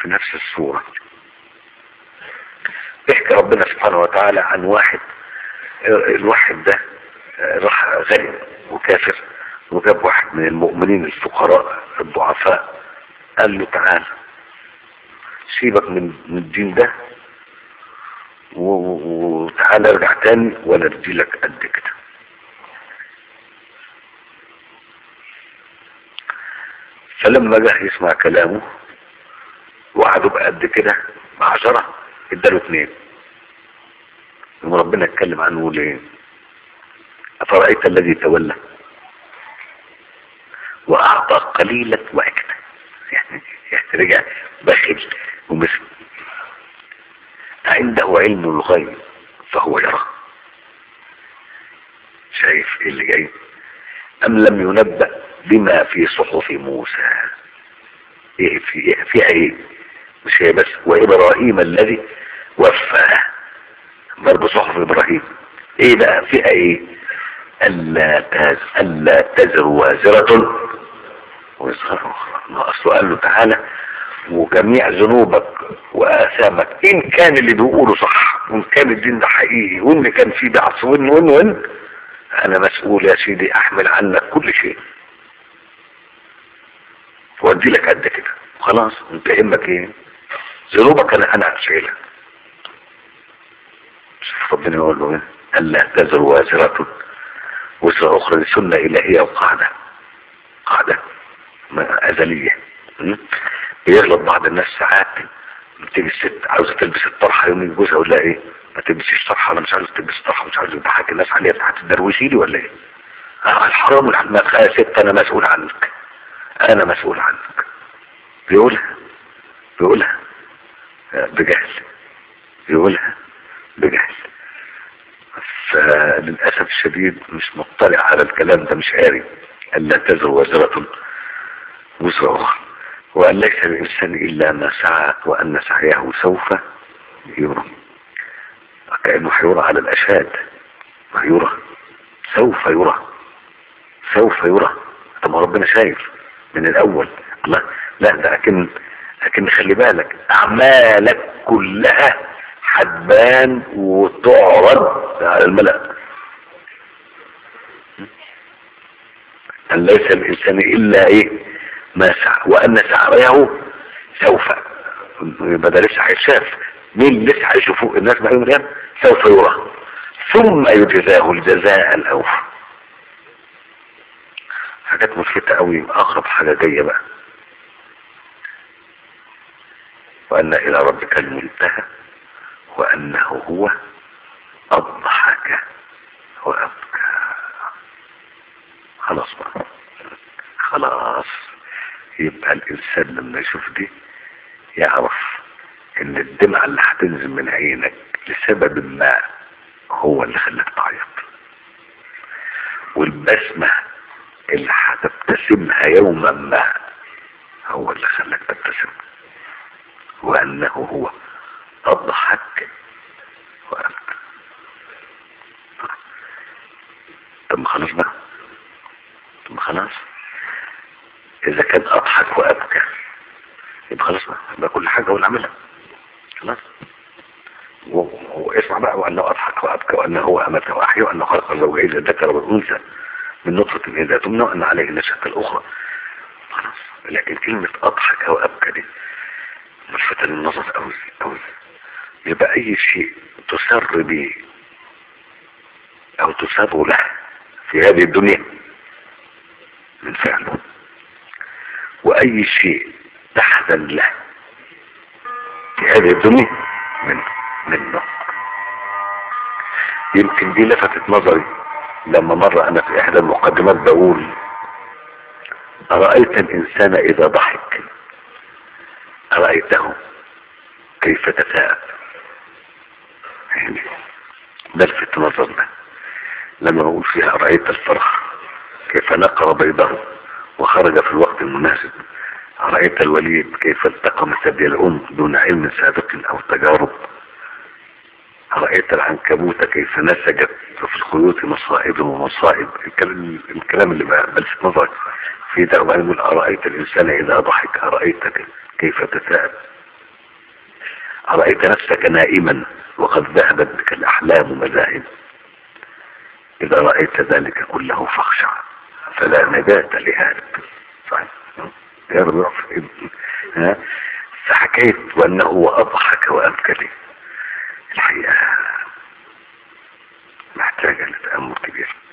في نفس الصورة. بيحكي ربنا سبحانه وتعالى عن واحد، الواحد ده راح غني وكافر وجاب واحد من المؤمنين الفقراء الضعفاء، قال له تعال سيبك من الدين ده وتعال ارجع تاني وانا ادي لك قد كده. فلما جه يسمع كلامه وقعدوا بقد كده ب10 اداله 2. وربنا اتكلم عنه ليه؟ افرأيت الذي تولى واعطى قليلا واكدا، يعني رجع بخل ومثل. عنده علم الغيب فهو يرى. شايف ايه اللي جاي؟ ام لم ينبأ بما في صحف موسى. ايه في ايه؟ مش هي بس، وابراهيم الذي وفى، برضه صحف ابراهيم. ايه بقى في ايه؟ الا تزر وازرة وزر اخرى. اصله قال له تعالى وجميع ذنوبك واثامك ان كان اللي بيقوله صح، وان كان الدين ده حقيقي، وان كان فيه بعث، وان انا مسؤول يا سيدي احمل عنك كل شيء وادي لك قد كده. خلاص انت يهمك ايه؟ ذنوبك انا هشيلها. شوف ربنا يقول له ايه؟ الا تزر وازرة وزر اخرى. دي سنة الهية وقاعدة ازلية. بيغلط بعض الناس ساعات. بتيجي الست عاوزة تلبس الطرحة يوم جوزها يقول لها ايه؟ ما تلبسيش طرحة، انا مش عاوز تلبس طرحة، مش عاوز يضحك الناس عليها، بتاعت الدرويشي دي ولا ايه؟ الحرام والحلال. يا ست انا مسؤول عنك، انا مسؤول عنك. بيقولها بجهل، بيقولها بجهل. فللأسف الشديد مش مطلع على الكلام ده، مش قاري. ألا تزر وازرة وزر أخرى، وأن ليس الإنسان إلا ما سعى، وأن سعيه سوف يرى. كأنه هيرى على الأشهاد، ما يرى سوف يرى. طب ربنا شايف من الأول. الله لا، ده لكن خلي بالك أعمالك كلها حبان وتعرض على الملأ. أن ليس الإنسان إلا إيه ما سعى، وأن سعيه سوف. يبقى ده لسه هيتشاف. مين لسه هيشوفوه الناس بقى يوم القيامة؟ سوف يرى ثم يجزاه الجزاء الأوفى. حاجات ملفتة قوي. أغرب حاجة جاية بقى، وأن إلى ربك المنتهى وأنه هو أضحك وأبكى. خلاص بقى، خلاص. يبقى الإنسان لما يشوف دي يعرف إن الدمعة اللي هتنزل من عينك لسبب ما هو اللي خلاك تعيط، والبسمة اللي هتبتسمها يوما ما هو اللي خلاك تبتسم، وأنه هو أضحك وأبكى. طب خلاص بقى، خلاص. إذا كان أضحك وأبكى يبقى خلاص بقى، يبقى كل حاجة هو اللي عملها. خلاص. واسمع بقى، وأنه أضحك وأبكى، وأنه هو أمات وأحيا، وأنه خلق الزوجين الذكر والأنثى من نطفة إذا تمنى، وأن عليه النشأة الأخرى. خلاص. لكن كلمة أضحك وأبكى دي ملفتة للنظر أوي. يبقى أي شيء تسر به أو تسر له في هذه الدنيا من فعله، وأي شيء تحزن له في هذه الدنيا منه. يمكن دي لفتت نظري لما مرة أنا في إحدى المقدمات بقول: أرأيت الإنسان إذا ضحك أرأيته كيف تتاءب. يعني ده لفت نظرنا لما بقول فيها: أرأيت الفرخ كيف نقر بيضه وخرج في الوقت المناسب، أرأيت الوليد كيف التقم ثدي الأم دون علم سابق أو تجارب، أرأيت العنكبوت كيف نسجت في الخيوط مصائب ومصائب. الكلام اللي بلفت نظرك في ده. وبعدين يقول: أرأيت الإنسان إذا ضحك أرأيتك كيف تتاءب. أرأيت نفسك نائما وقد ذهبت بك الأحلام مذاهب، إذا رأيت ذلك كله فاخشع فلا نجاة لهارب. صحيح يا رب. فحكيت وأنه وأضحك وأبكى الحقيقة محتاجة لتأمل كبير.